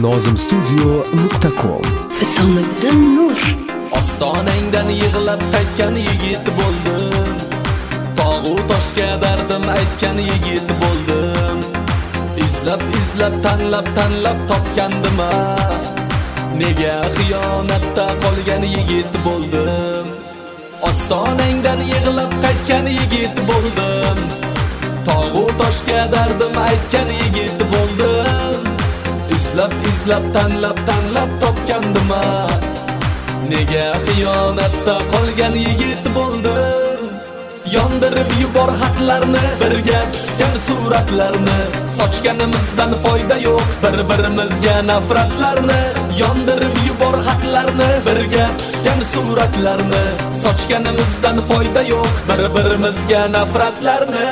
nozimstudio.com. Soniddin Nur. Ostonangdan yig'lab qaytgan yigit bo'ldim. Tog'u toshga dardim aytgan yigit bo'ldim. Izlab tanlab topgandim. Nega xiyonatda qolgan yigit bo'ldim. Ostonangdan yig'lab qaytgan yigit bo'ldim. Tog'u toshga dardim aytgan yigit bo'ldim. Izlab tanlab topgandim. Nega xiyonatda qolgan yigit bo'ldim. Yondirib yubor xatlarni, birga tushgan suratlarni. Sochganimizdan foyda yo'q, bir-birimizga nafratlarni. Yondirib yubor xatlarni, birga tushgan suratlarni. Sochganimizdan foyda yo'q, bir-birimizga nafratlarni.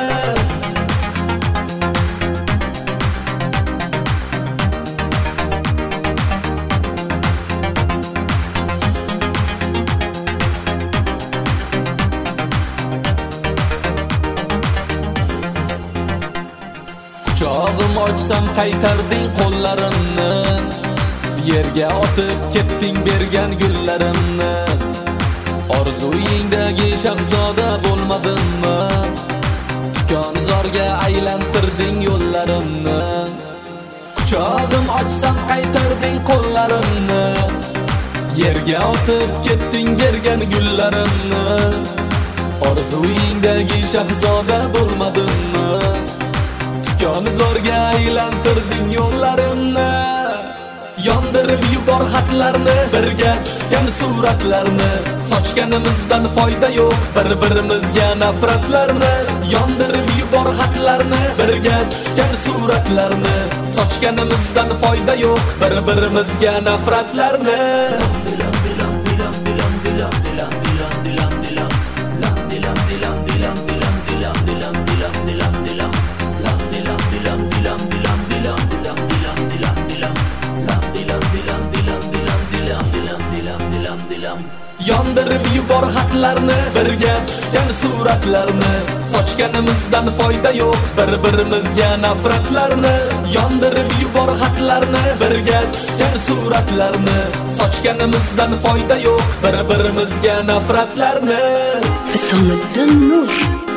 Quchog'im ochsam qaytarding qo'llarimni. Yerga otib ketding bergan gullarimni. Orzuyingdagi shahzoda bo'lmadimmi? Tikonzorga aylantirding yo'llarimni. Quchog'im ochsam qaytarding qo'llarimni. Yerga otib ketding bergan gullarimni. Orzuyingdagi shahzoda bo'lmadimmi? Tikonzorga aylantirding yo'llarimni. Yondirib yubor xatlarni, birga tushgan suratlarni. Sochganimizdan foyda yo'q, bir-birimizga nafratlarni. Yondirib yubor xatlarni, birga tushgan suratlarni. Sochganimizdan foyda yo'q, bir-birimizga nafratlarni. Yondirib yubor xatlarni, birga tushgan suratlarni. Sochganimizdan foyda yo'q, bir-birimizga nafratlarni. Yondirib yubor xatlarni, birga tushgan suratlarni. Sochganimizdan foyda yo'q, bir-birimizga nafratlarni. Soniddin Nur.